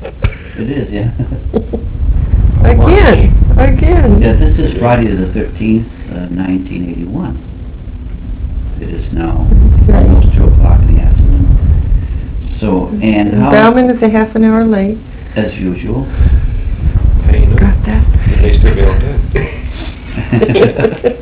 It is, yeah. Again. Yeah, this is Friday the 13th, 1981. It is now almost 2 o'clock in the afternoon. So, and how, Bauman is a half an hour late. as usual. Hey, you know, Got that? it may still be all good.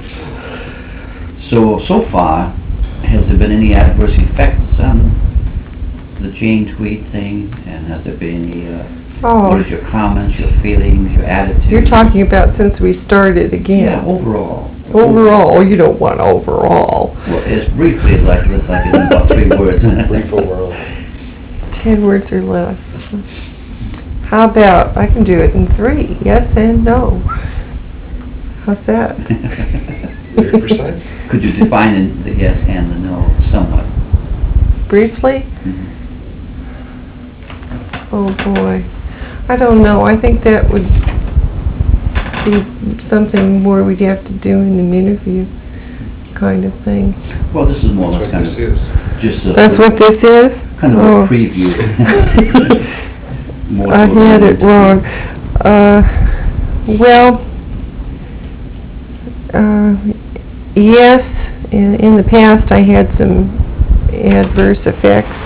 So far, has there been any adverse effects on the Jane Tweed thing? And has there been any, what is your comments, your feelings, your attitude? You're talking about since we started Yeah, again. overall. Overall, you don't want overall. Well, as briefly as like, let's like in about 3 words. Brief overall. 10 words or less. How about, I can do it in 3, yes and no. How's that? Very precise. Could you define the yes and the no somewhat? Briefly? Mhm. Oh boy. I don't know. I think that would be something more we'd have to do in an interview kind of thing. Well, this is more or That's less what kind this of is. just a That's what this is? kind of Oh. a preview. More I to had it interview. wrong. Well, yes, in the past I had some adverse effects.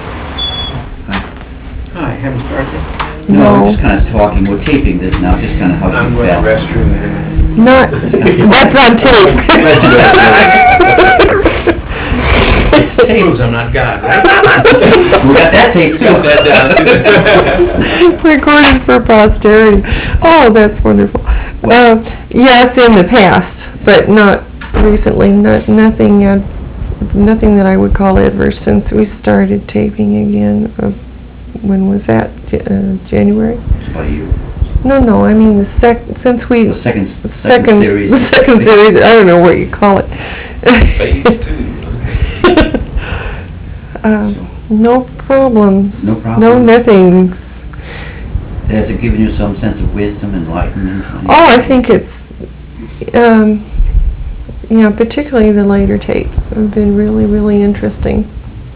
Hi, haven't started yet? No, No. we're just kind of talking. We're taping this now, just kind of how I'm you going to felt. the restroom and Not, that's on tape. proves I'm not God, right? We got that tape too. Got that down. Recorded for posterity. Oh, that's wonderful. Yes, in the past, but not recently. Nothing that I would call adverse since we started taping again. When was that? January? It's about you. No. I mean since we The second second series. The second series. I don't know what you call it. Phase 2. No problems. No problems? No nothings. Has it given you some sense of wisdom, enlightenment? Oh, I think it's, particularly the later tapes have been really, really interesting.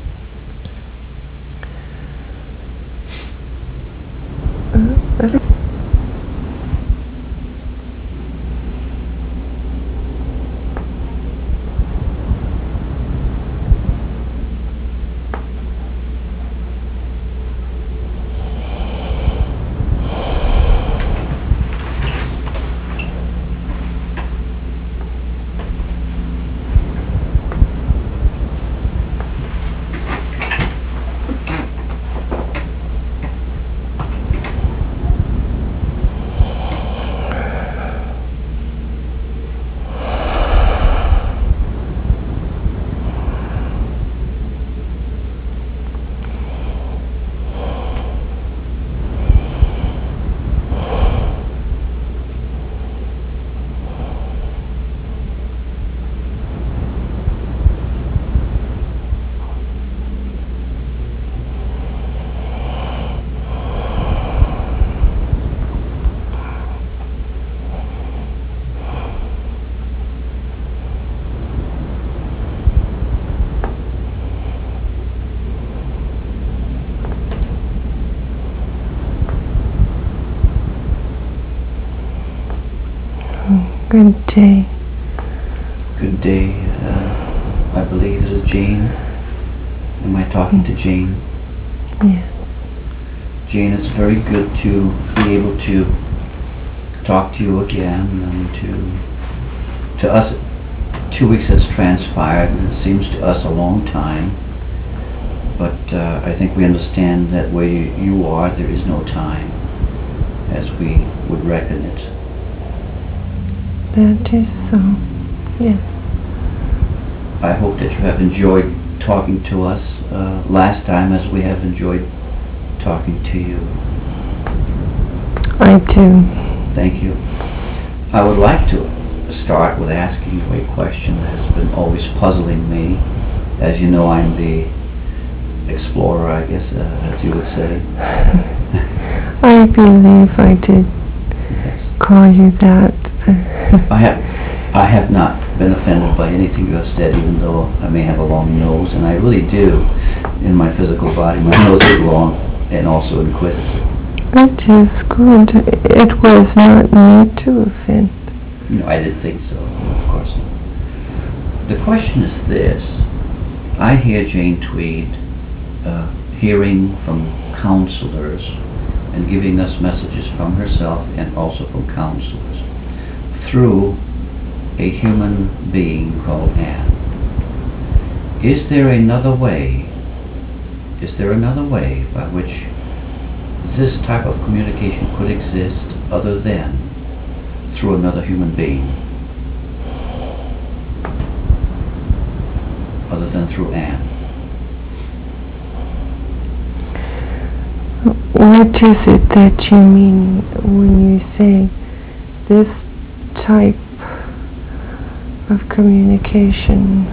That's good day. Good day. I believe it is Jane. Am I talking to Jane? Yes. Jane, it's very good to be able to talk to you again, and to us 2 weeks has transpired, and it seems to us a long time, but I think we understand that where you are, there is no time, as we would reckon it. That is so. Yes. I hope that you have enjoyed talking to us last time, as we have enjoyed talking to you. I do. Thank you. I would like to start with asking you a question that has been always puzzling me. As you know, I'm the explorer, I guess, as you would say. I believe I did Yes. call you that. I have not been offended by anything you have said, even though I may have a long nose, and I really do. In my physical body, my nose is long and also inquisitive. It is good. It was not meant to offend. No, I didn't think so, of course not. The question is this. I hear Jane Tweed hearing from counselors and giving us messages from herself and also from counselors through a human being called Anne. Is there another way? Is there another way by which this type of communication could exist other than through another human being? Other than through Anne? What is it that you mean when you say this type of communication?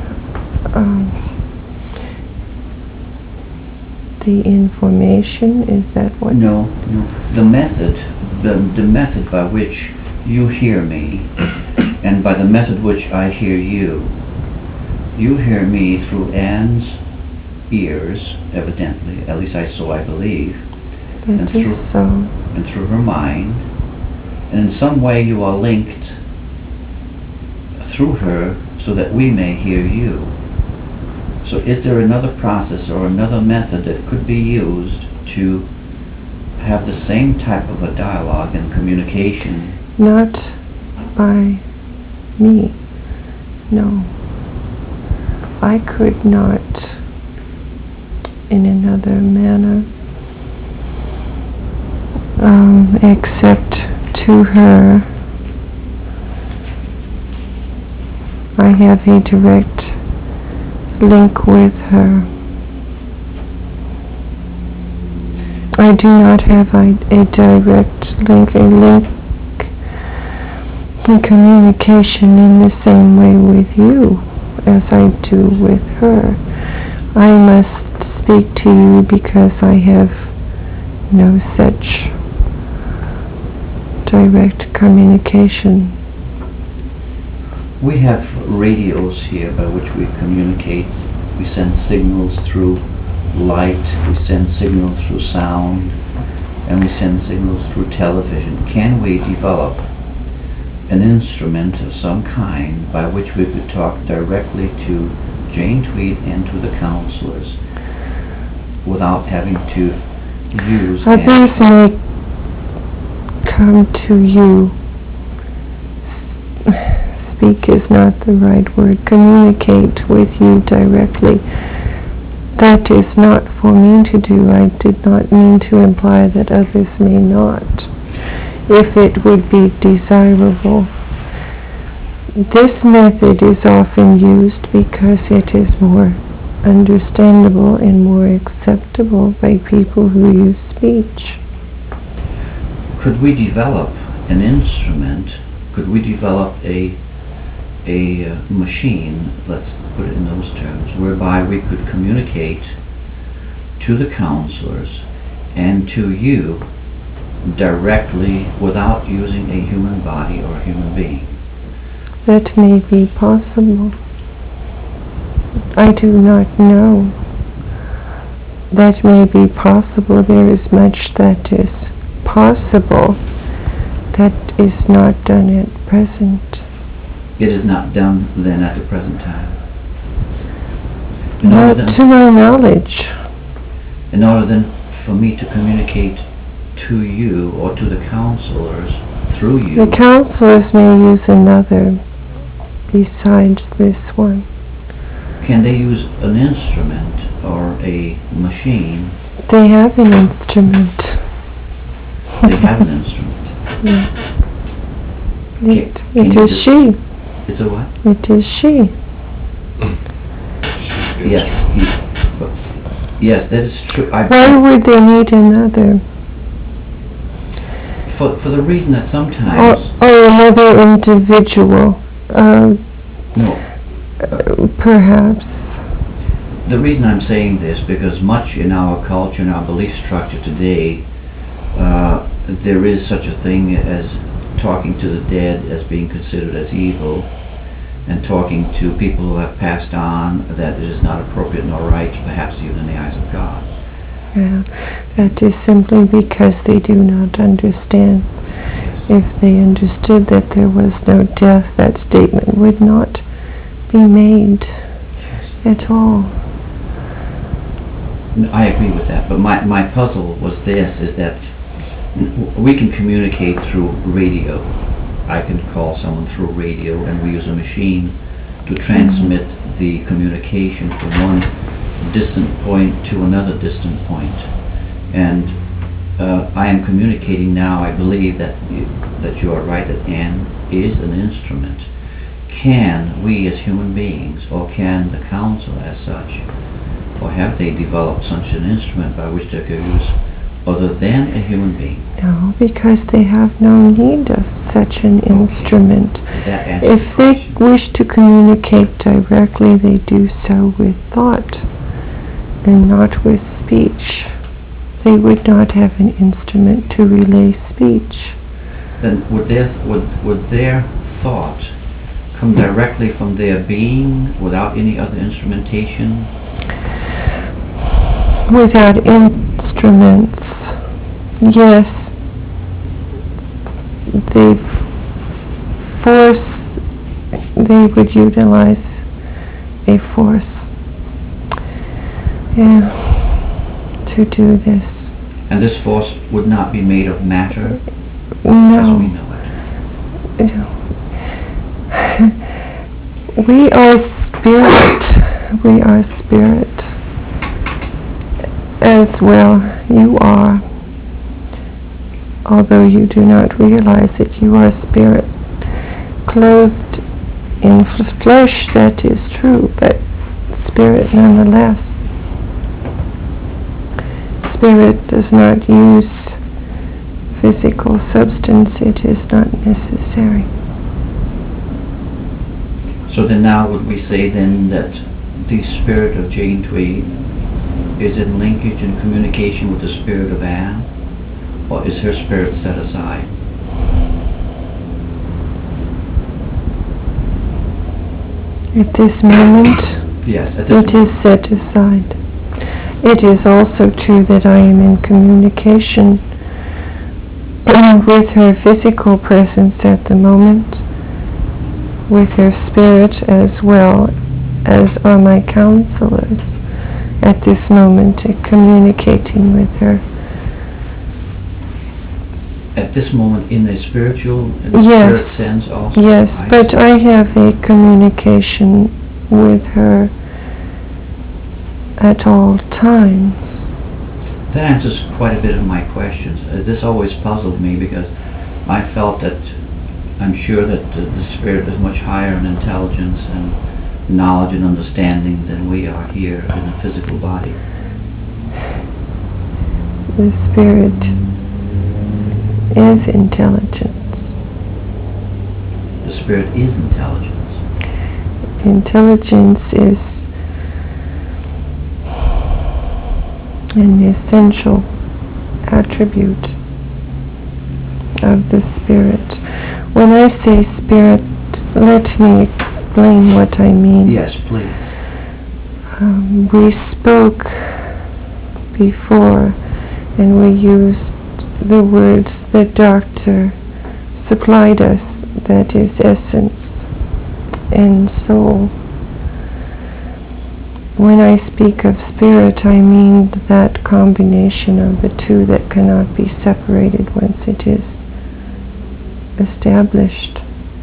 The information, is that what? No. The method by which you hear me, and by the method which I hear you. You hear me through Anne's ears, evidently, at least so I believe. That is so. And through her mind. And in some way you are linked through her so that we may hear you. So is there another process or another method that could be used to have the same type of a dialogue and communication? Not by me. No. I could not, in another manner, except to her. I have a direct link with her. I do not have a direct link, in communication in the same way with you as I do with her. I must speak to you because I have no such direct communication. We have radios here by which we communicate. We send signals through light, we send signals through sound, and we send signals through television. Can we develop an instrument of some kind by which we could talk directly to Jane Tweed and to the counselors without having to use Others may come to you. Speak is not the right word. Communicate with you directly. That is not for me to do. I did not mean to imply that others may not, if it would be desirable. This method is often used because it is more understandable and more acceptable by people who use speech. Could we develop an instrument? Could we develop a machine, let's put it in those terms, whereby we could communicate to the counselors and to you directly without using a human body or a human being? That may be possible. I do not know. That may be possible. There is much that is possible that is not done at present. It is not done then at the present time. Not to my knowledge. In order then for me to communicate to you or to the counselors through you. The counselors may use another besides this one. Can they use an instrument or a machine? They have an instrument. They have an instrument. Yes. Can It you is she. It's a what? It is she. Yes, that is true. Why would they need another? For the reason that sometimes... Or another individual. No. Perhaps. The reason I'm saying this, because much in our culture and our belief structure today, there is such a thing as talking to the dead as being considered as evil, and talking to people who have passed on that it is not appropriate nor right, perhaps even in the eyes of God. Yeah, that is simply because they do not understand. If they understood that there was no death, that statement would not be made at all. I agree with that, but my puzzle was this, is that we can communicate through radio. I can call someone through radio, and we use a machine to transmit the communication from one distant point to another distant point. And I am communicating now. I believe that you are right, that Anne is an instrument. Can we as human beings, or can the council as such, or have they developed such an instrument by which they could use other than a human being? No, because they have no need of such an instrument. That answers If the they question. wish to communicate directly, they do so with thought and not with speech. They would not have an instrument to relay speech. Then would their thought come directly from their being without any other instrumentation? Without instruments, yes, they would utilize a force, yeah, to do this. And this force would not be made of matter as we No. know it. We are spirit. We are spirit. As well, you are. Although you do not realize it, you are spirit. Clothed in flesh, that is true, but spirit nonetheless. Spirit does not use physical substance. It is not necessary. So then now would we say then that the spirit of Jane Tweed is in linkage and communication with the spirit of Anne? Or is her spirit set aside? At this moment, Yes, at this it is set aside. It is also true that I am in communication with her physical presence at the moment, with her spirit, as well as are my counselors at this moment, communicating with her. At this moment in the spiritual, in the Yes. spirit sense also? Yes, but I have a communication with her at all times. That answers quite a bit of my questions. This always puzzled me because I felt that I'm sure that the spirit is much higher in intelligence and knowledge and understanding than we are here in the physical body. The spirit is intelligence. The spirit is intelligence. Intelligence is an essential attribute of the spirit. When I say spirit, let me explain what I mean. Yes, please. We spoke before and we used the words that Doctor supplied us, that is essence and soul. When I speak of spirit, I mean that combination of the two that cannot be separated once it is established.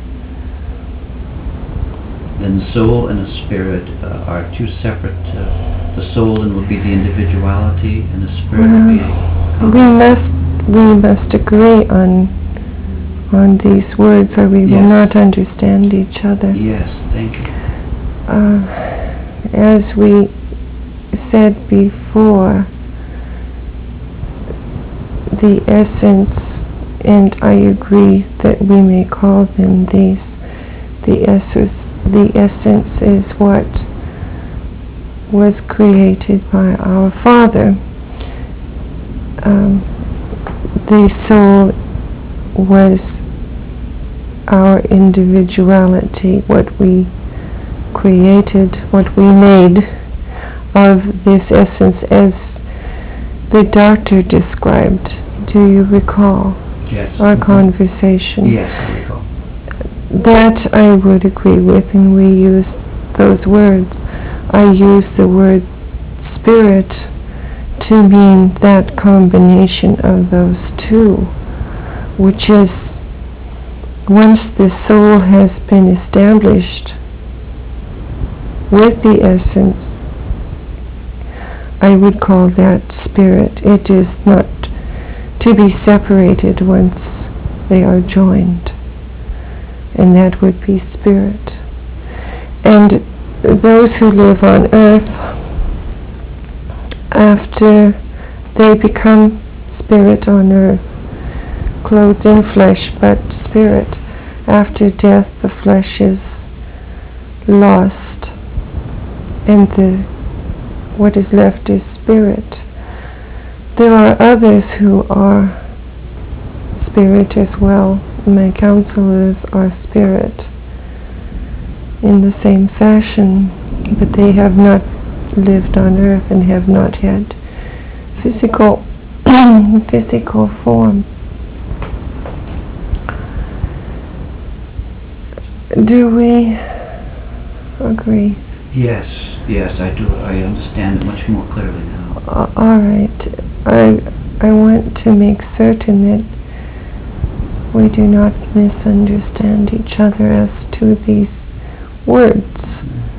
Then the soul and the spirit are two separate. The soul then would be the individuality, and the spirit would be. We must agree on these words, or we will Yes. not understand each other. Yes, thank you. As we said before, the essence, and I agree that we may call them these, the essence is what was created by our Father. The soul was our individuality, what we created, what we made of this essence, as the doctor described. Do you recall Yes. our conversation? Yes, I recall. That I would agree with, and we use those words. I use the word spirit to mean that combination of those two, which is once the soul has been established with the essence, I would call that spirit. It is not to be separated once they are joined, and that would be spirit. And those who live on earth, after they become spirit on earth, clothed in flesh but spirit, after death the flesh is lost, and what is left is spirit. There are others who are spirit as well. My counselors are spirit in the same fashion, but they have not lived on earth and have not had physical physical form. Do we agree? Yes, yes, I do. I understand it much more clearly now. All right. I want to make certain that we do not misunderstand each other as to these words.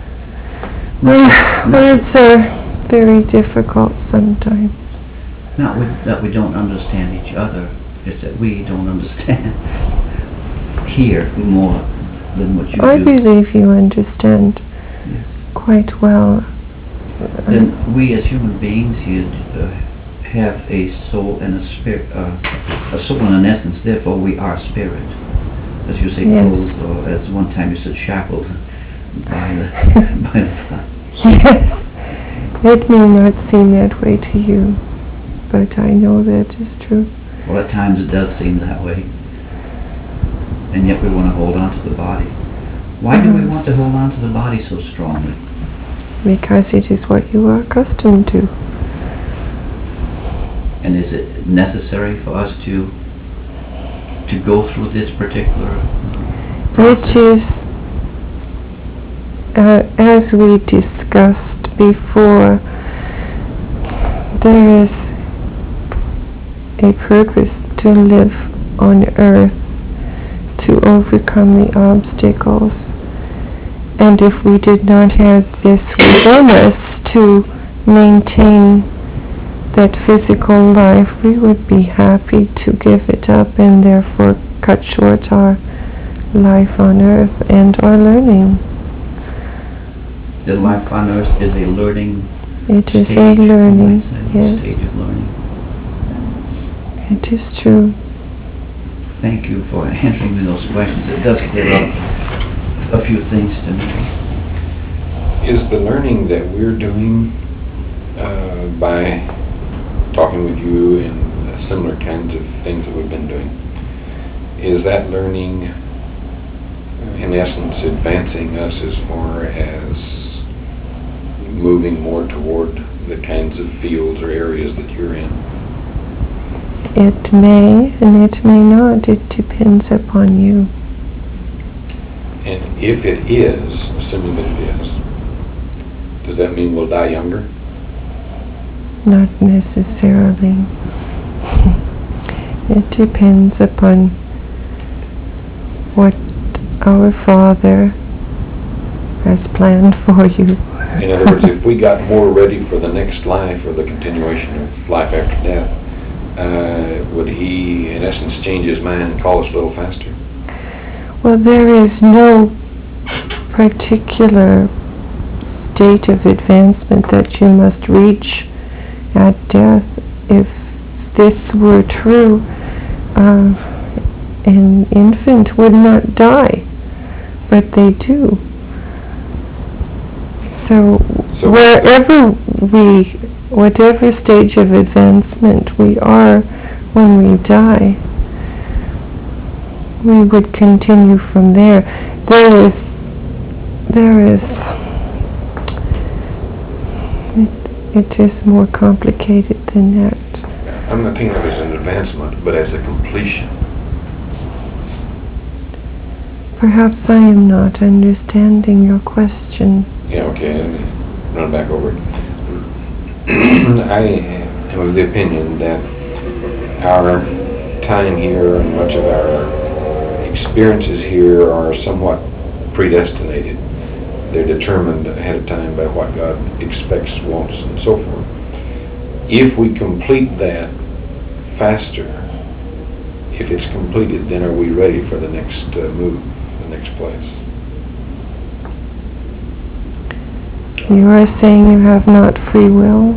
Words are very difficult sometimes. Not that we don't understand each other, it's that we don't understand here more than what you I do. believe you understand Yes. quite well. Then we as human beings here have a soul and a spirit, a soul and an essence, therefore we are spirit. As you say, Yes. clothed, or as one time you said, shackled by the by the body. Yes, it may not seem that way to you, but I know that is true. Well, at times it does seem that way, and yet we want to hold on to the body. Why do we want to hold on to the body so strongly? Because it is what you are accustomed to. And is it necessary for us to go through this particular process? It is, as we discussed before, there is a purpose to live on earth, to overcome the obstacles. And if we did not have this within us to maintain that physical life, we would be happy to give it up and therefore cut short our life on earth and our learning. The life on earth is a learning It is stage, a learning, you might say, yes. stage of learning. It is true. Thank you for answering me those questions. It does clear up a few things to me. Is the learning that we're doing by talking with you and similar kinds of things that we've been doing, is that learning in essence advancing us as far as moving more toward the kinds of fields or areas that you're in? It may and it may not. It depends upon you. And if it is, assuming that it is, does that mean we'll die younger? Not necessarily. It depends upon what our Father has planned for you. In other words, if we got more ready for the next life or the continuation of life after death, would He, in essence, change His mind and call us a little faster? Well, there is no particular state of advancement that you must reach at death. If this were true, an infant would not die, but they do. So whatever stage of advancement we are when we die, we would continue from there. There is It is more complicated than that. I'm not thinking of it as an advancement, but as a completion. Perhaps I am not understanding your question. Yeah, okay, let me run back over it. I am of the opinion that our time here and much of our experiences here are somewhat predestinated. They're determined ahead of time by what God expects, wants, and so forth. If we complete that faster, if it's completed, then are we ready for the next move, the next place? You are saying you have not free will?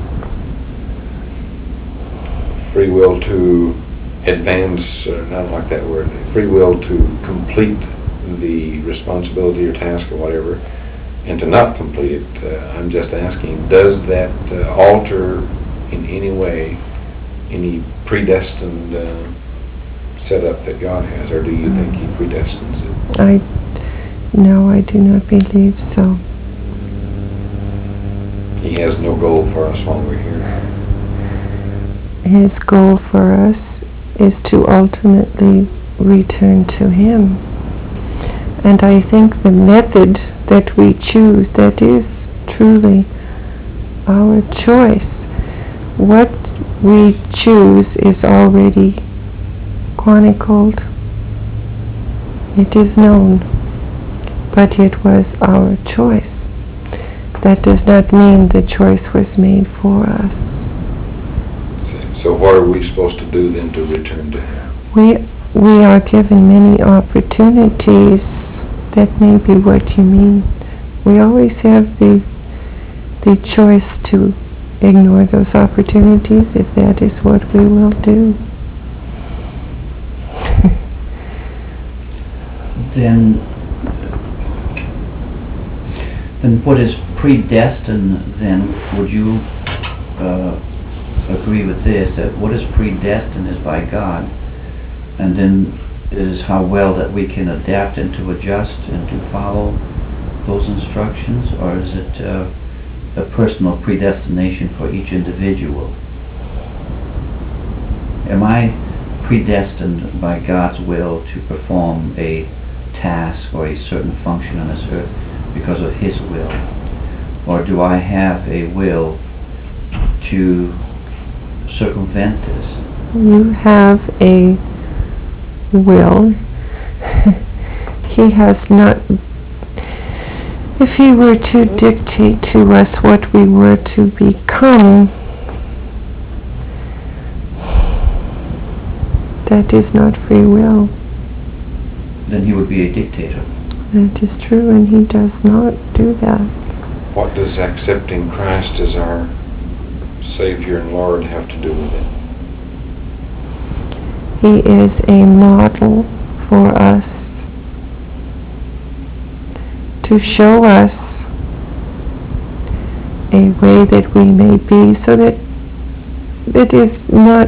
Free will to advance, not like that word, free will to complete the responsibility or task or whatever, and to not complete it. I'm just asking, does that alter in any way any predestined setup that God has, or do you think He predestines it? No, I do not believe so. He has no goal for us while we're here. His goal for us is to ultimately return to Him. And I think the method that we choose, that is truly our choice. What we choose is already chronicled. It is known. But it was our choice. That does not mean the choice was made for us. So what are we supposed to do then to return to Him? We are given many opportunities. That may be what you mean. We always have the choice to ignore those opportunities if that is what we will do. Then what is predestined, then, would you agree with this, that what is predestined is by God, and then is how well that we can adapt and to adjust and to follow those instructions, or is it a personal predestination for each individual? Am I predestined by God's will to perform a task or a certain function on this earth because of His will? Or do I have a will to circumvent this? You have a will. He has not. If He were to dictate to us what we were to become, that is not free will. Then He would be a dictator. That is true, and He does not do that. What does accepting Christ as our Savior and Lord have to do with it? He is a model for us to show us a way that we may be, so that it is not,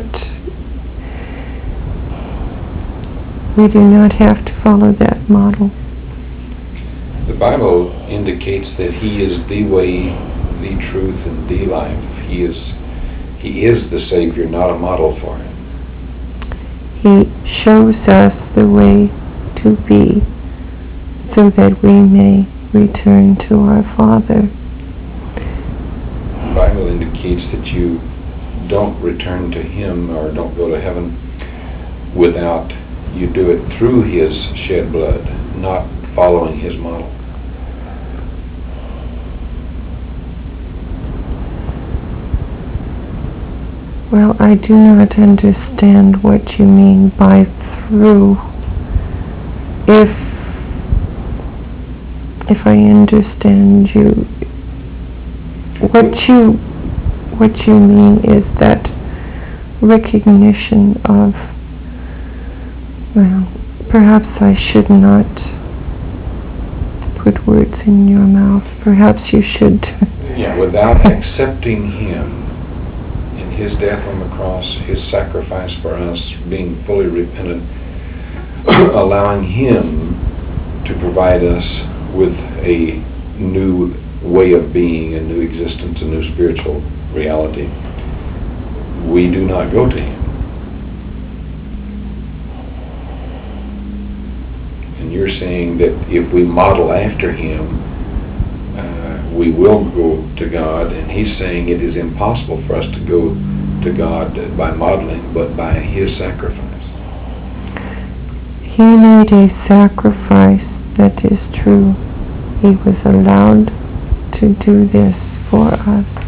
we do not have to follow that model. The Bible indicates that He is the way, the truth, and the life. He is the Savior, not a model for Him. He shows us the way to be, so that we may return to our Father. The Bible indicates that you don't return to Him or don't go to heaven without you do it through His shed blood, not following His model. Well, I do not understand what you mean by through. If I understand you, what you mean is that recognition of, well, perhaps I should not put words in your mouth. Perhaps you should. Yeah, without accepting Him and His death on the cross, His sacrifice for us, being fully repentant, allowing Him to provide us with a new way of being, a new existence, a new spiritual reality, we do not go to him. And you're saying that if we model after him, we will go to God, and he's saying it is impossible for us to go to God by modeling, but by his sacrifice. He made a sacrifice, that is true. He was allowed to do this for us.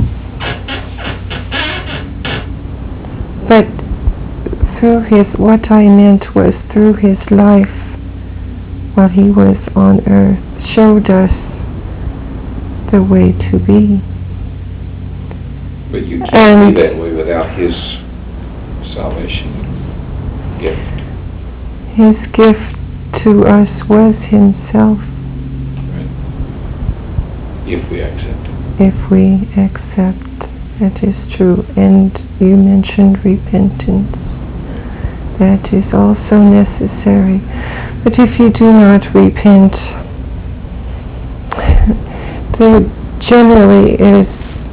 But through what I meant was through his life while he was on earth, showed us the way to be. But you can't be that way without his salvation gift. His gift to us was himself. Right. If we accept it. If we accept, that is true. And you mentioned repentance. That is also necessary. But if you do not repent, there generally is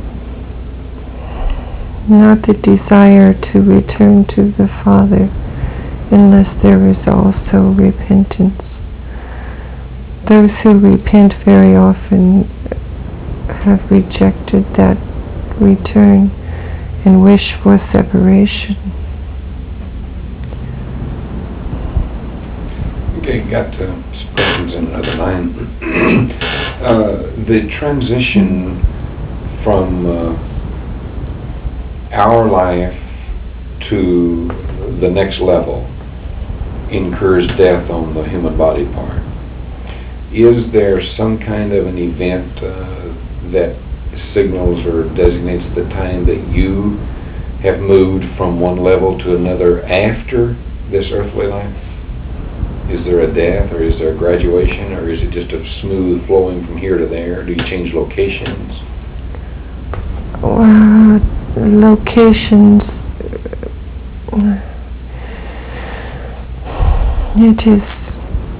not the desire to return to the Father unless there is also repentance. Those who repent very often have rejected that return and wish for separation. Okay, got some questions in another line. The transition from our life to the next level incurs death on the human body part. Is there some kind of an event that signals or designates the time that you have moved from one level to another after this earthly life? Is there a death, or is there a graduation, or is it just a smooth flowing from here to there? Do you change locations? Locations, it is,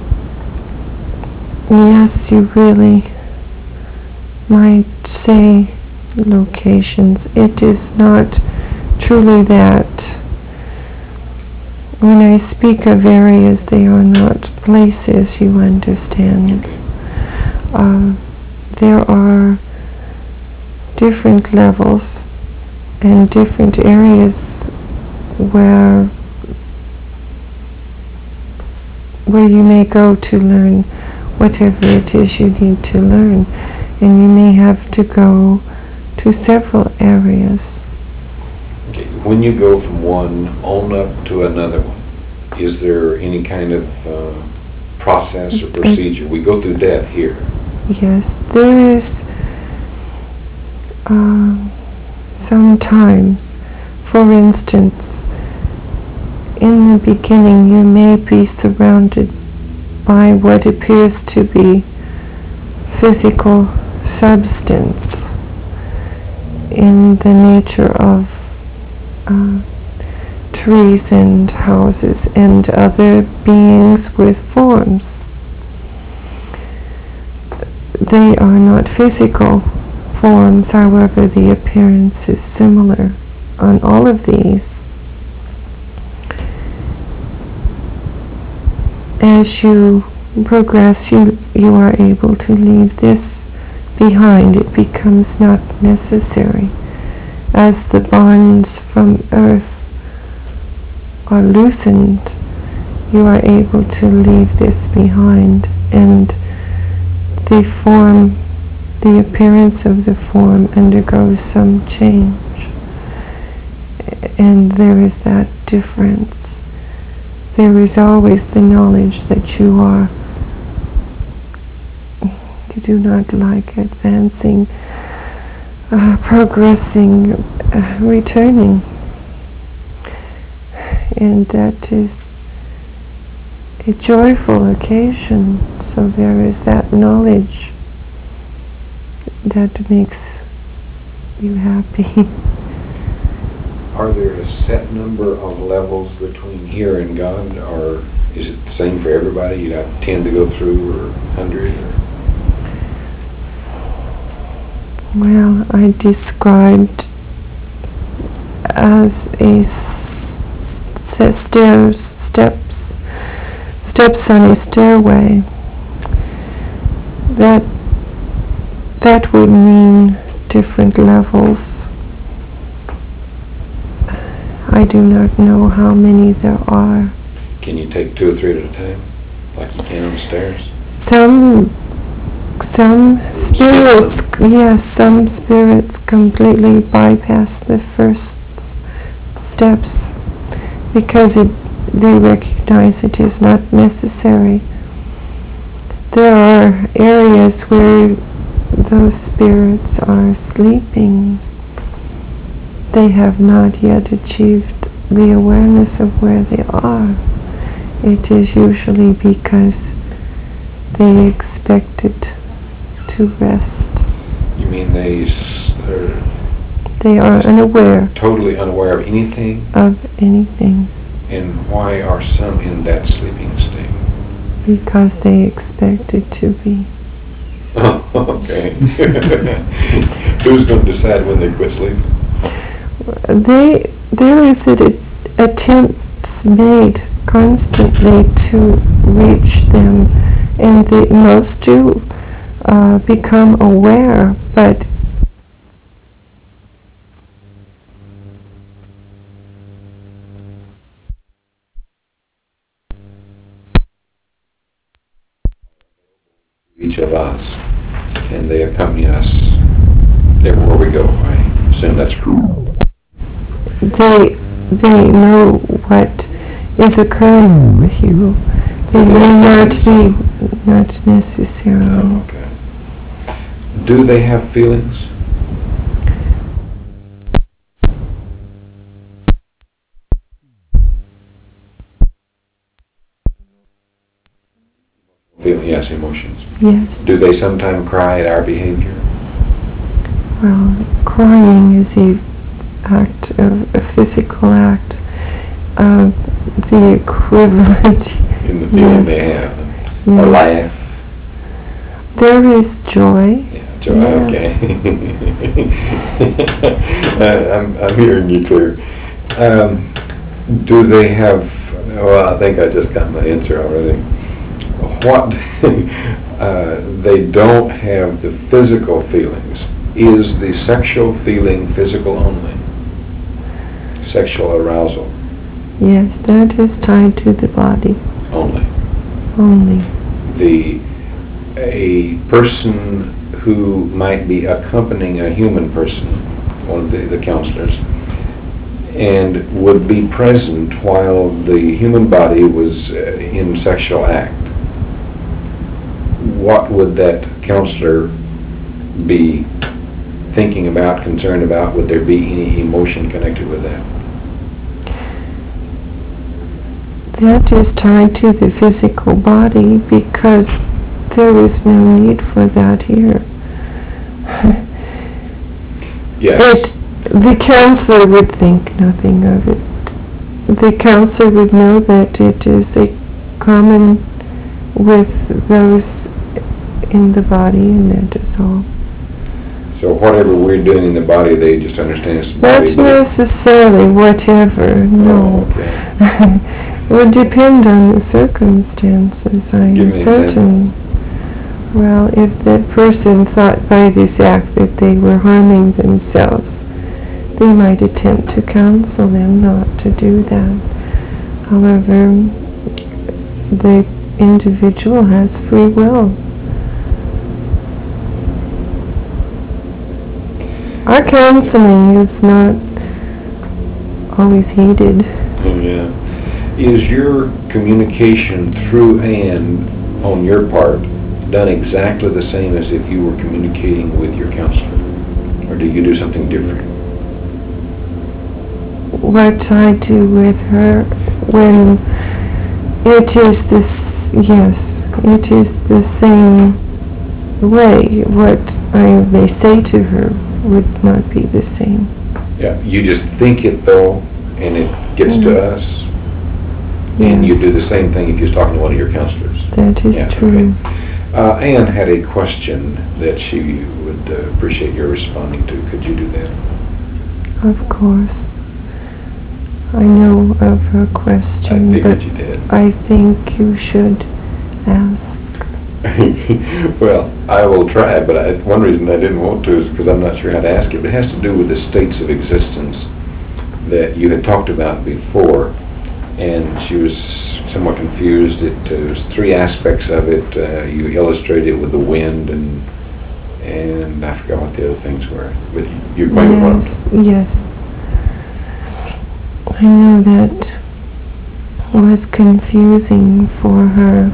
yes, you really might say locations. It is not truly that. When I speak of areas, they are not places, you understand. There are different levels and different areas where you may go to learn whatever it is you need to learn, and you may have to go to several areas. Okay. When you go from one on up to another one, is there any kind of process or procedure? We go through death here. Yes, there is sometimes, for instance, in the beginning you may be surrounded by what appears to be physical substance in the nature of trees and houses and other beings with forms. They are not physical forms, however, the appearance is similar on all of these. As you progress, you are able to leave this behind. It becomes not necessary. As the bonds from earth are loosened, you are able to leave this behind, and the form, the appearance of the form undergoes some change. And there is that difference. There is always the knowledge that you do not like advancing, progressing, returning. And that is a joyful occasion. So there is that knowledge that makes you happy. Are there a set number of levels between here and God, or is it the same for everybody? You got 10 to go through, or 100? Or? well, I described as steps on a stairway. That would mean different levels. I do not know how many there are. Can you take 2 or 3 at a time, like you can on the stairs? Some spirits, yes, some spirits completely bypass the first steps because they recognize it is not necessary. There are areas where those spirits are sleeping. They have not yet achieved the awareness of where they are. It is usually because they expected to rest. You mean they are unaware totally unaware of anything? of anything And why are some in that sleeping state? because they expected to be. Oh, okay. Who's going to decide when they quit sleeping? There is attempts made constantly to reach them, and most do become aware, but Each of us, and they accompany us everywhere we go. I assume that's true. they know what is occurring with you. They may not be, not necessarily. Oh, okay. Do they have feelings? Yes, emotions. Yes. Do they sometimes cry at our behavior? Well, crying is a physical act. The equivalent. In the feeling Yes. they have? Yes. Or laugh? There is joy. Yeah, joy, Yes. okay. I'm hearing you clear. Do they have, well, I think I just got my answer already. What, they don't have the physical feelings. Is the sexual feeling physical only? Sexual arousal Yes, that is tied to the body only? only. A person who might be accompanying a human person, one of the counselors, and would be present while the human body was in sexual act, what would that counselor be thinking about, concerned about? Would there be any emotion connected with that? That is tied to the physical body because there is no need for that here. Yes. The counselor would think nothing of it. The counselor would know that it is a common with those in the body, and that is all. So whatever we're doing in the body, they just understand it's the body. Not necessarily whatever, no. Oh, okay. It would depend on the circumstances, I Give am me an certain. Well, if that person thought by this act that they were harming themselves, they might attempt to counsel them not to do that. However, the individual has free will. Our counseling is not always heeded. Yeah. Is your communication through Anne on your part done exactly the same as if you were communicating with your counselor? Or do you do something different? What I do with her when it is this, yes, it is the same way. What I may say to her would not be the same. Yeah, you just think it though, and it gets to us, and you Yes. do the same thing if you're talking to one of your counselors. That is Yeah, true. okay. Anne had a question that she would appreciate your responding to. Could you do that? Of course. I know of her question, I figured but you did. I think you should ask. Well, I will try, but one reason I didn't want to is because I'm not sure how to ask it. But it has to do with the states of existence that you had talked about before, and she was somewhat confused. It was three aspects of it. You illustrated it with the wind, and I forgot what the other things were. But you might want to. Yes. I know that was confusing for her.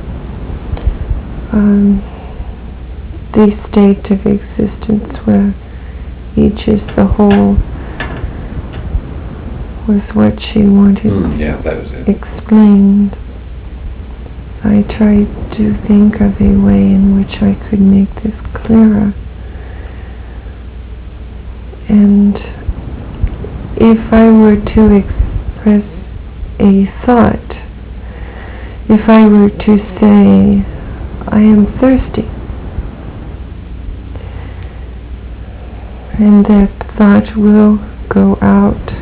The state of existence where each is the whole was what she wanted Yeah, that was it. explained. I tried to think of a way in which I could make this clearer. And if I were to express a thought, if I were to say, I am thirsty, and that thought will go out.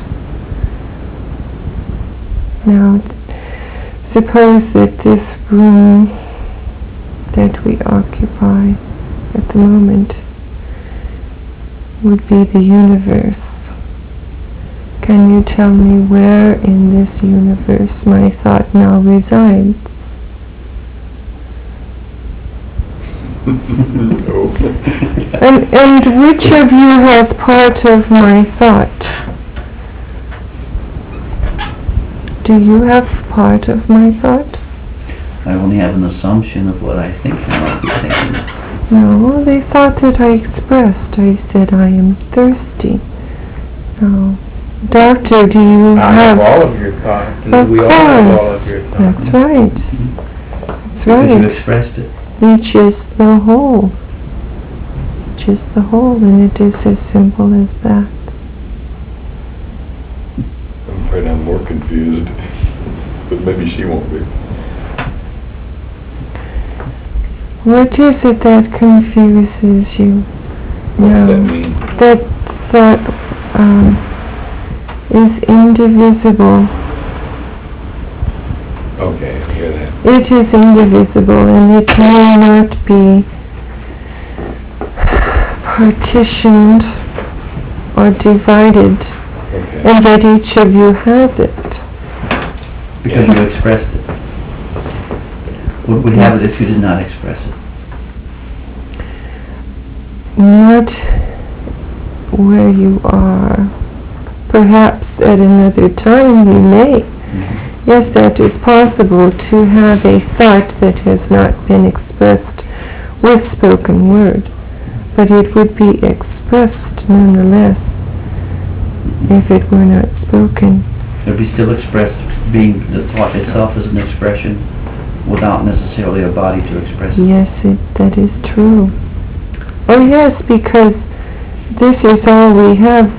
Now, suppose that this room that we occupy at the moment would be the universe. Can you tell me where in this universe my thought now resides? No. And which of you has part of my thought? Do you have part of my thought? I only have an assumption of what I think you might be thinking. No, the thought that I expressed. I said I am thirsty. Now, Doctor, do you I have... have all of your thoughts, Of and we all have all course. of your thoughts. That's right. That's Because you right. expressed it. Each is the whole. Each is the whole, and it is as simple as that. I'm afraid I'm more confused, but maybe she won't be. What is it that confuses you? What does that mean? That thought is indivisible. Okay, I hear that. It is indivisible, and it may not be partitioned or divided, Okay. and that each of you has it. Because you expressed it. Would we have it if you did not express it? Not where you are. Perhaps at another time you may. Yes, that is possible, to have a thought that has not been expressed with spoken word, but it would be expressed nonetheless if it were not spoken. It would be still expressed, being the thought itself as an expression, without necessarily a body to express it. Yes, that is true. Oh yes, because this is all we have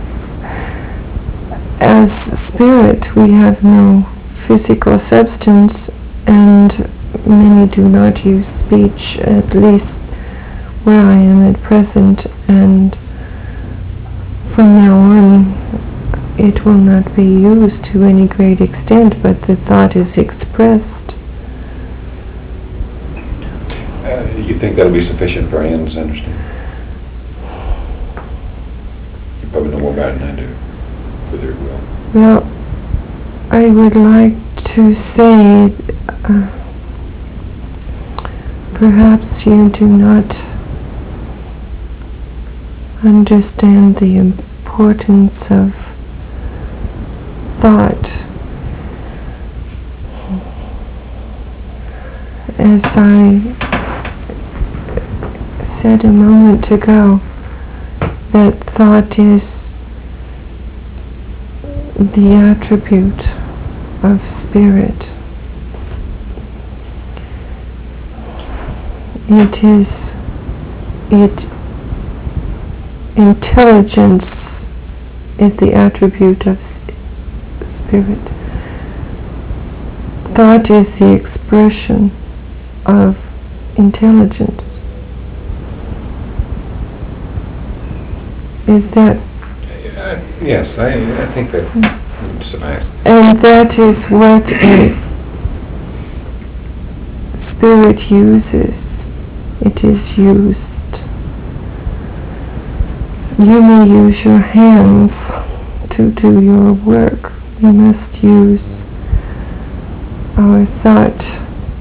as spirit. We have no physical substance, and many do not use speech, at least where I am at present, and from now on it will not be used to any great extent, but the thought is expressed. You think that'll be sufficient for Anne's understanding? You probably know more about it than I do, whether it will. Well, I would like to say, perhaps you do not understand the importance of thought. As I said a moment ago, that thought is the attribute of spirit. Intelligence is the attribute of spirit. Thought is the expression of intelligence. Is that, Yes, I think that suffices. and that is what a spirit uses. It is used. You may use your hands to do your work. We must use our thought.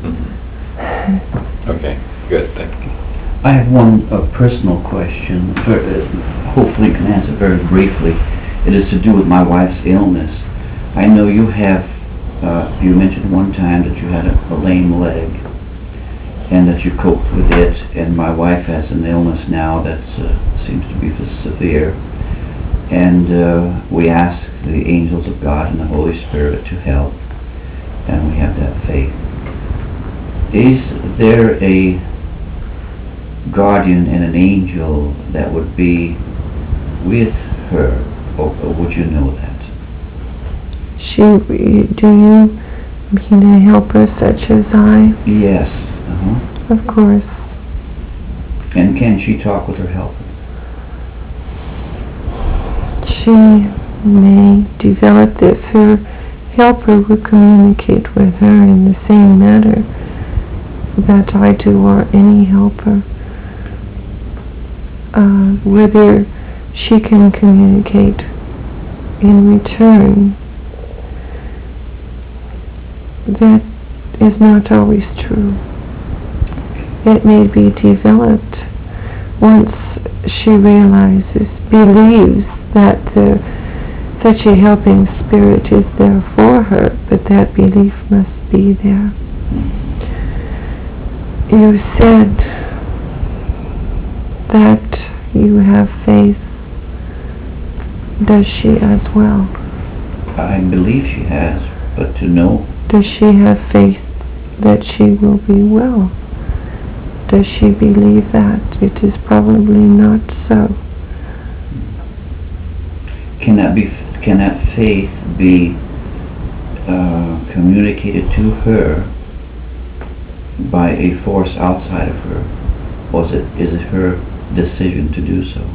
Okay, good, thank you. I have one personal question. Hopefully you can answer very briefly. It is to do with my wife's illness. I know you have, you mentioned one time that you had a lame leg and that you coped with it, and my wife has an illness now that seems to be severe. And we ask the angels of God and the Holy Spirit to help, and we have that faith. Is there a guardian and an angel that would be with her, or would you know that? Do you mean a helper such as I? Yes. Of course. And can she talk with her helper? She may develop if her helper would communicate with her in the same manner that I do, or any helper. Whether she can communicate in return, that is not always true. It may be developed once she believes that such a helping spirit is there for her, but that belief must be there. You said that you have faith. Does she as well? I believe she has, but to know. Does she have faith that she will be well? Does she believe that? It is probably not so. Can that faith be communicated to her by a force outside of her, or is it her decision to do so?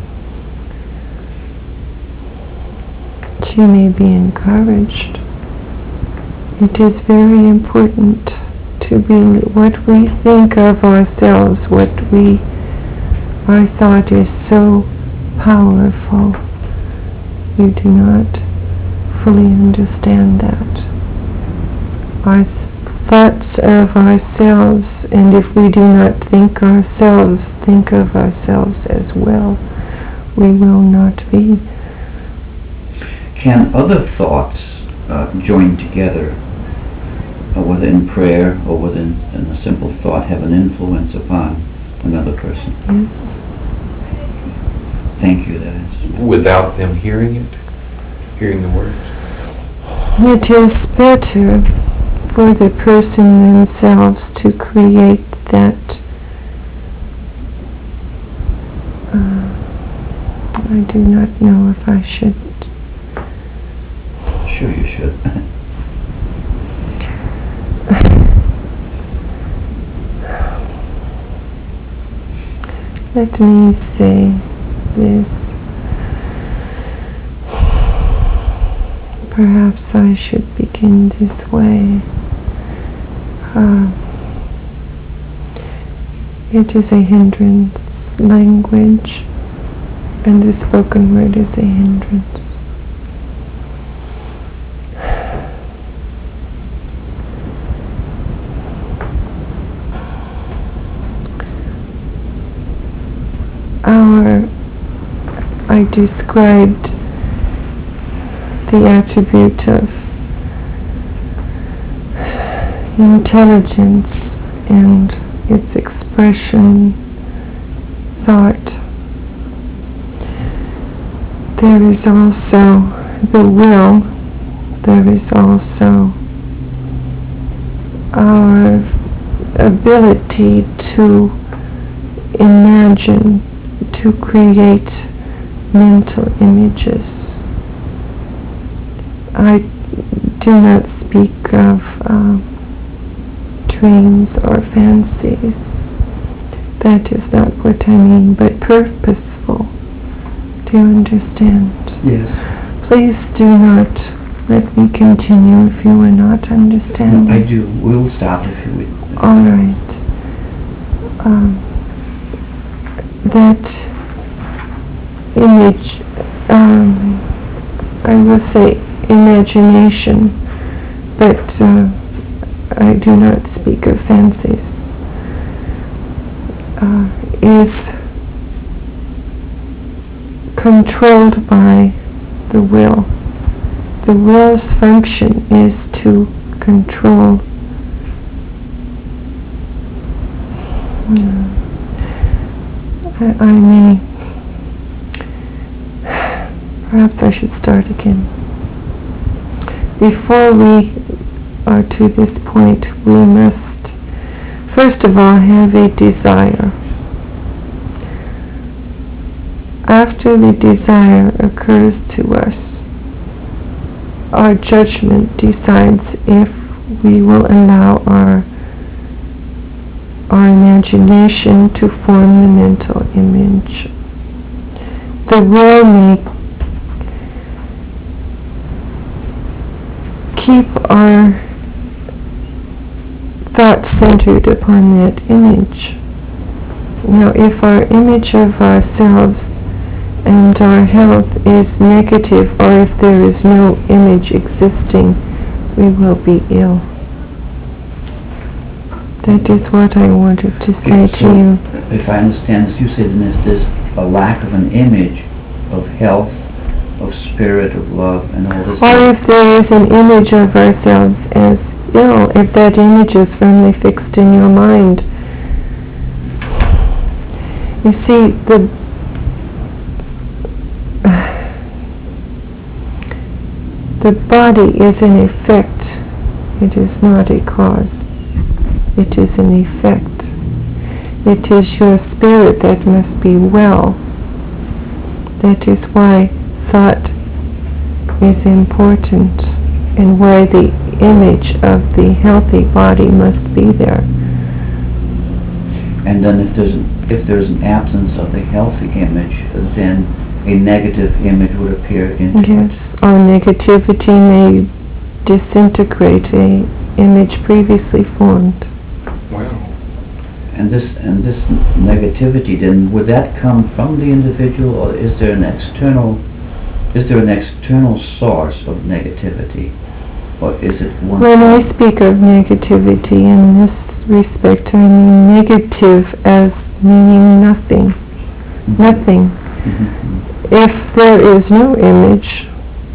She may be encouraged. It is very important to be what we think of ourselves, our thought is so powerful. We do not fully understand that. Our thoughts of ourselves, and if we do not think of ourselves as well, we will not be. Can other thoughts join together, whether in prayer or within a simple thought, have an influence upon another person? Yes. Thank you, that is. Without them hearing it, hearing the words? It is better for the person themselves to create that. I do not know if I should. Sure you should. Let me say this. Perhaps I should begin this way. It is a hindrance, language, and the spoken word is a hindrance. I described the attribute of intelligence and its expression, thought. There is also the will. There is also our ability to imagine, to create mental images. I do not speak of dreams or fancies. That is not what I mean, but purposeful Do you understand? Yes. Please do not let me continue if you are not understanding. I do. We will stop if you would. All right. That image, I will say imagination, but I do not speak of fancies, is controlled by the will. The will's function is to control. I may, perhaps I should start again. Before we are to this point, we must first of all have a desire. After the desire occurs to us, our judgment decides if we will allow our imagination to form the mental image. The will may keep our thoughts centered upon that image. Now, if our image of ourselves and our health is negative, or if there is no image existing, we will be ill. That is what I wanted to say to you. If I understand this, you said there's a lack of an image of health, of spirit, of love, and all this. Or if there is an image of ourselves as ill, if that image is firmly fixed in your mind. You see, the body is an effect. It is not a cause. It is an effect. It is your spirit that must be well. That is why thought is important and why the image of the healthy body must be there. And then if there's an absence of the healthy image, then a negative image would appear into it. Yes, or negativity may disintegrate a image previously formed. Wow. And this negativity, then would that come from the individual, or is there an external source of negativity, or is it one? When I speak of negativity in this respect, I mean negative as meaning nothing. Mm-hmm. Nothing. Mm-hmm. If there is no image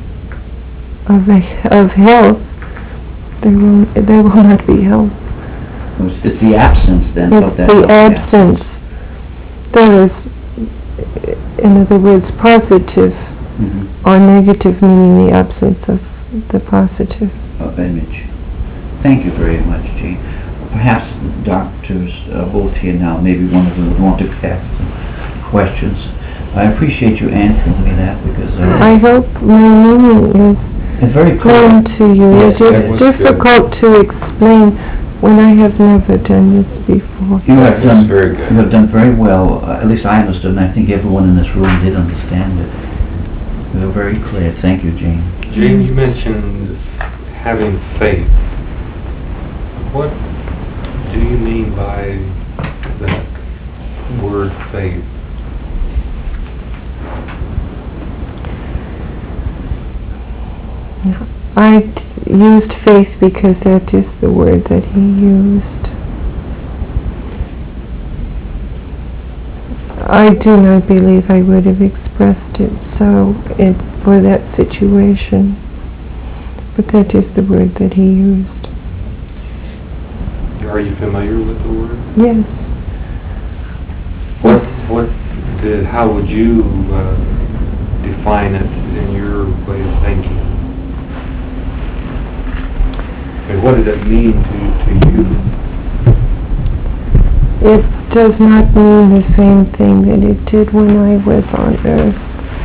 of health, there will not be health. It's the absence then It's of that. the absence. There is, in other words, positive or negative, meaning the absence of the positive. Of image. Thank you very much, Jean. Perhaps the doctors both here now, maybe one of them would want to ask some questions. I appreciate you answering me that, because I hope my meaning is it's very clear. plain to you. Yes, It that is was difficult to explain when I have never done this before. You have That was done very good. You have done very well. At least I understood, and I think everyone in this room did understand it. You were very clear. Thank you, Jean. Jane, you mentioned having faith. What do you mean by that word faith? I used faith because that is the word that he used. I do not believe I would have expressed it so for that situation, but that is the word that he used. Are you familiar with the word? Yes. How would you define it in your way of thinking? And what does it mean to you? It does not mean the same thing that it did when I was on earth.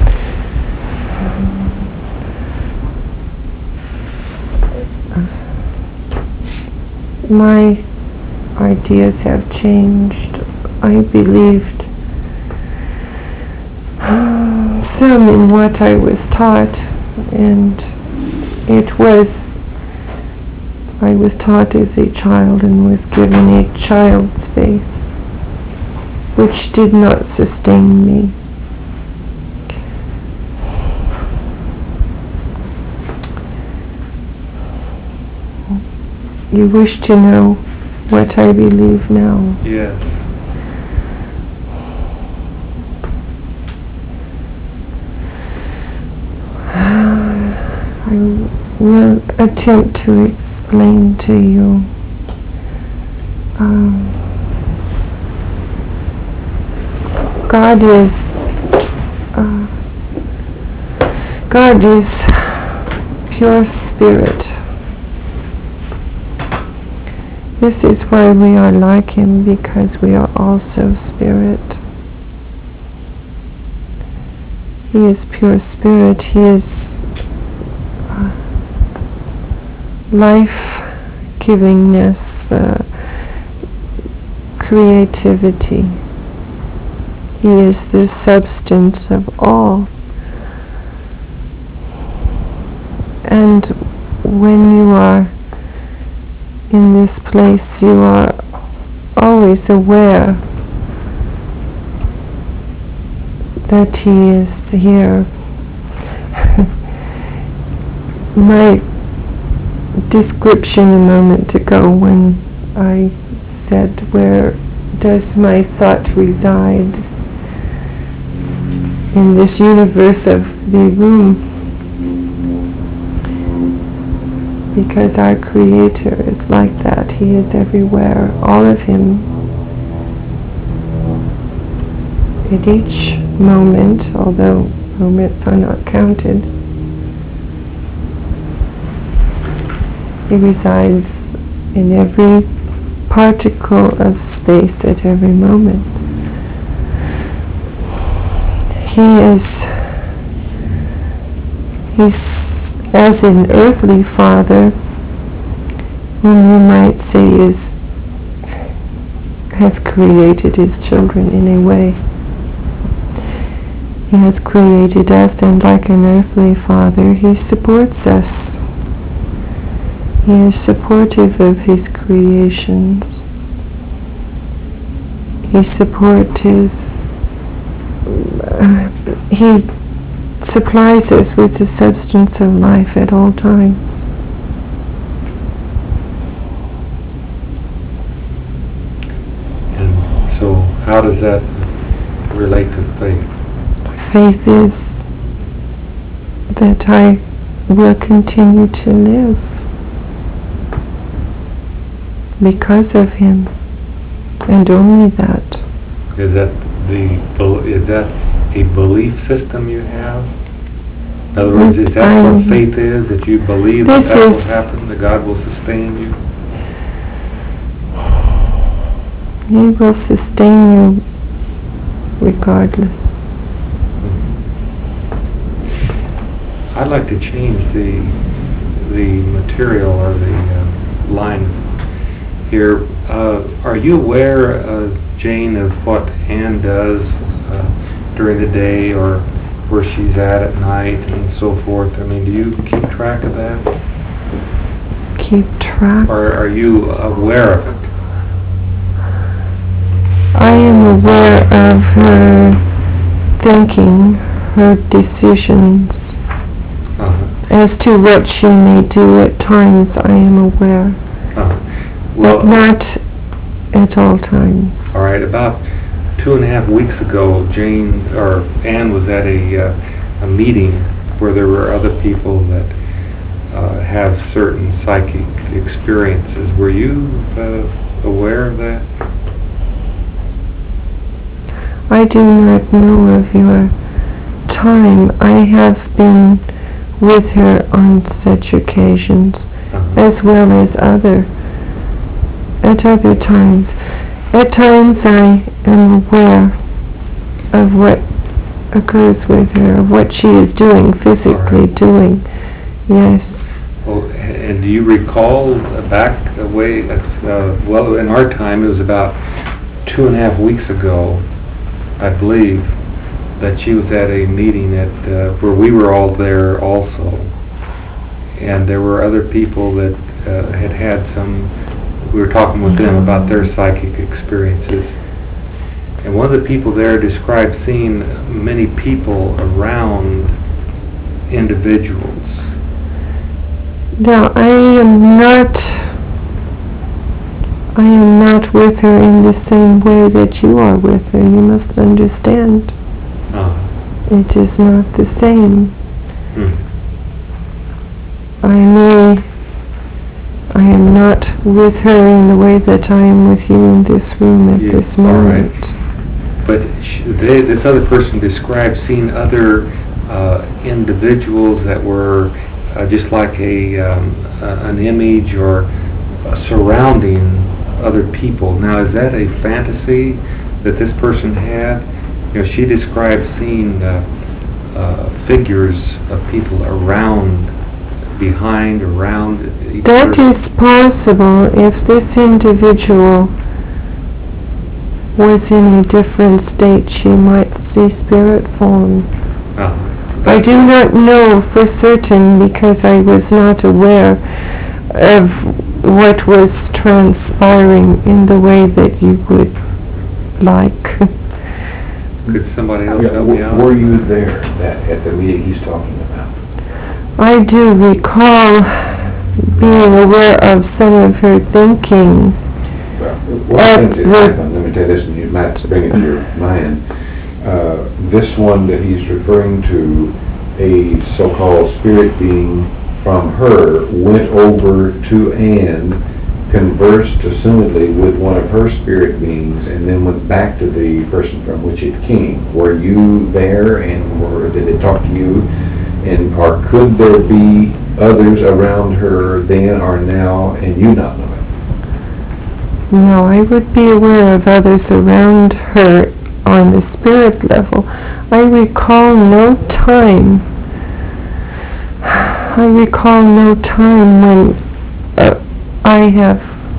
My ideas have changed. I believed some in what I was taught, and I was taught as a child and was given a child's faith, which did not sustain me. You wish to know what I believe now? Yes. I will attempt to explain to you. God is pure spirit. This is why we are like Him, because we are also spirit. He is pure spirit. He is life-givingness, creativity. He is the substance of all. And when you are in this place, you are always aware that He is here. My description a moment ago when I said, where does my thought reside in this universe of the room? Because our Creator is like that. He is everywhere, all of Him. At each moment, although moments are not counted, He resides in every particle of space at every moment. He's as an earthly father, whom you might say has created his children in a way. He has created us, and like an earthly father, He supports us. He is supportive of His creations. He supports He supplies us with the substance of life at all times. And so how does that relate to faith? Faith is that I will continue to live because of Him, and only that. Is that a belief system you have? In other words, is that what faith is? That you believe that will happen, that God will sustain you? He will sustain you regardless. I'd like to change the material or the line here. Are you aware, Jane, of what Anne does during the day, or where she's at night and so forth? I mean, do you keep track of that? Keep track? Or are you aware of it? I am aware of her thinking, her decisions. As to what she may do at times, I am aware. Well, but not at all times. All right, about 2.5 weeks ago, Anne was at a meeting where there were other people that have certain psychic experiences. Were you aware of that? I do not know of your time. I have been with her on such occasions, as well as at other times. At times I am aware of what occurs with her, of what she is doing, physically doing. Yes. Well, and do you recall back away, well, in our time it was about 2.5 weeks ago, I believe, that she was at a meeting at where we were all there also, and there were other people that had had some. We were talking with them about their psychic experiences, and one of the people there described seeing many people around individuals. Now, I am not with her in the same way that you are with her. You must understand. It is not the same. I am not with her in the way that I am with you in this room at this moment. Right. But this other person described seeing other individuals that were just like an image or surrounding other people. Now, is that a fantasy that this person had? You know, she described seeing figures of people around, behind, around each That person. is possible if this individual was in a different state. She might see spirit form. I do not know for certain because I was not aware of what was transpiring in the way that you would like. Could somebody else Yeah, help me out? were you there at the meeting he's talking about? I do recall being aware of some of her thinking. Well, one of the things that happened, let me tell you this, and you might bring it to your mind. This one that he's referring to, a so-called spirit being from her, went over to Anne, conversed assumedly with one of her spirit beings, and then went back to the person from which it came. Were you there, and did they talk to you? Or could there be others around her then or now, and you not know it? No, I would be aware of others around her on the spirit level. I recall no time. I recall no time when I have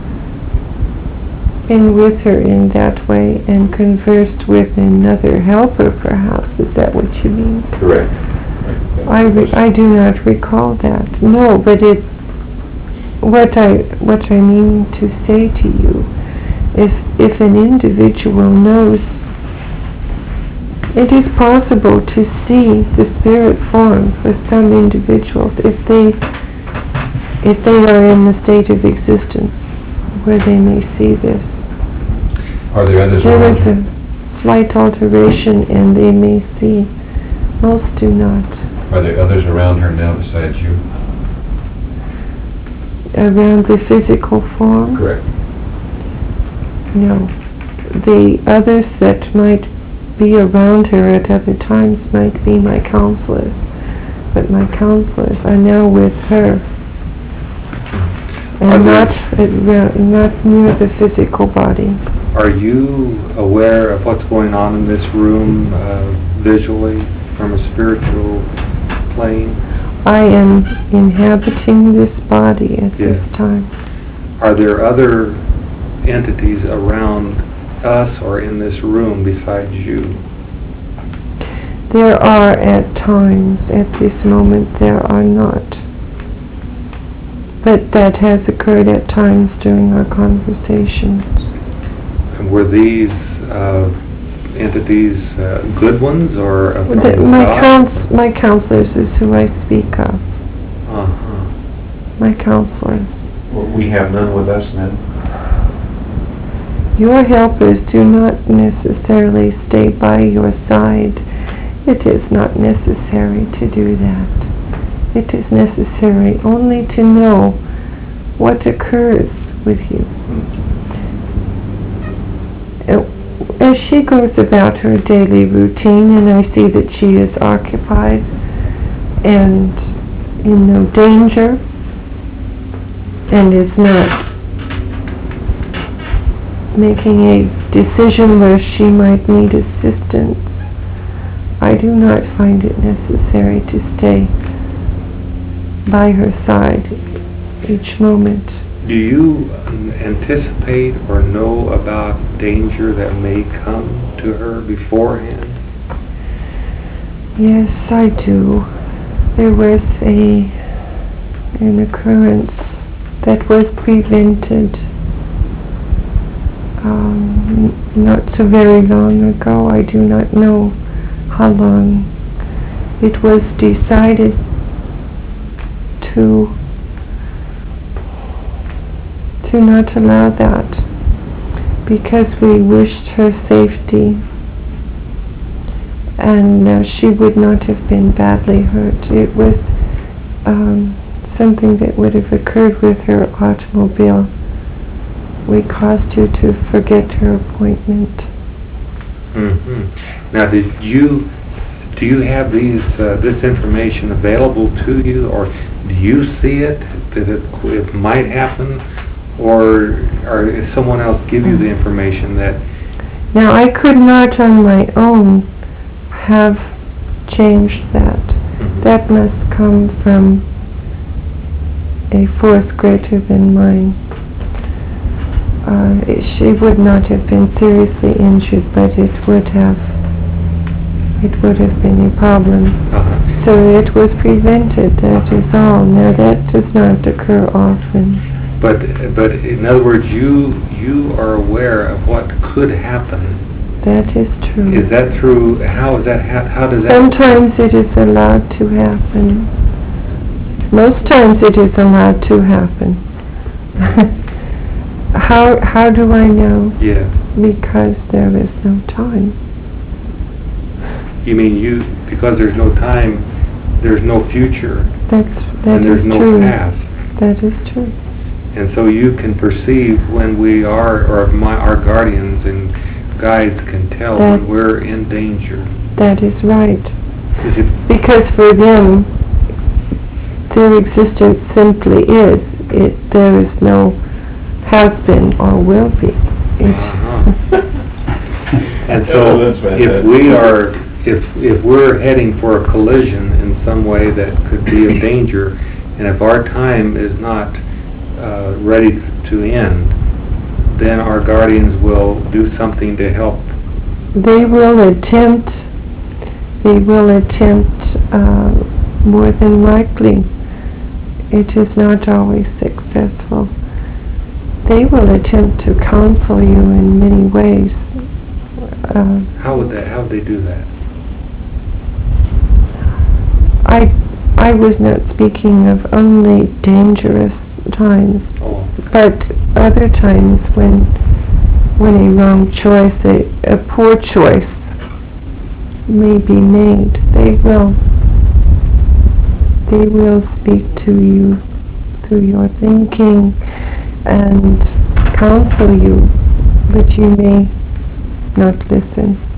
been with her in that way and conversed with another helper, perhaps. Is that what you mean? Correct. I do not recall that. No, but what I mean to say to you, if an individual knows, it is possible to see the spirit form for some individuals if they are in the state of existence where they may see this. Are there others There around is a slight alteration and they may see. Most do not. Are there others around her now besides you? Around the physical form? Correct. No. The others that might be around her at other times might be my counselors. But my counselors are now with her. And not near the physical body. Are you aware of what's going on in this room visually from a spiritual plane? I am inhabiting this body at this time. Are there other entities around us or in this room besides you? There are at times. At this moment there are not. But that has occurred at times during our conversations. And were these entities good ones or from God? My counselors is who I speak of. Uh-huh. My counselors. Well, we have none with us then? Your helpers do not necessarily stay by your side. It is not necessary to do that. It is necessary only to know what occurs with you. As she goes about her daily routine, and I see that she is occupied and in no danger, and is not making a decision where she might need assistance, I do not find it necessary to stay by her side each moment. Do you anticipate or know about danger that may come to her beforehand? Yes, I do. There was an occurrence that was prevented not so very long ago. I do not know how long. It was decided to not allow that because we wished her safety, and she would not have been badly hurt. It was something that would have occurred with her automobile. We caused her to forget her appointment. Mm-hmm. Now, do you have this information available to you, or do you see it that it might happen, or does someone else give you the information that? Now, I could not on my own have changed that. Mhm. That must come from a force greater than mine. She would not have been seriously injured, but it would have been a problem. Uh-huh. So it was prevented, that is all. Now that does not occur often. But in other words, you are aware of what could happen. That is true. Is that through, how does that? Sometimes it is allowed to happen. Most times it is allowed to happen. How do I know? Yes. Because there is no time. You mean because there's no time, there's no future, That and there's is no true. past. That is true. And so you can perceive when we are, or our guardians and guides can tell That- when we're in danger. That is right. Is it? Because for them, their existence simply is. There is no has been or will be. Uh-huh. And Oh, so that's if fantastic. if we're heading for a collision in some way that could be of danger, and if our time is not ready to end, then our guardians will do something to help. They will attempt. More than likely. It is not always successful. They will attempt to counsel you in many ways. How would they do that? I was not speaking of only dangerous times, Oh, but other times when a wrong choice, a poor choice may be made, they will speak to you through your thinking and counsel you, but you may not listen.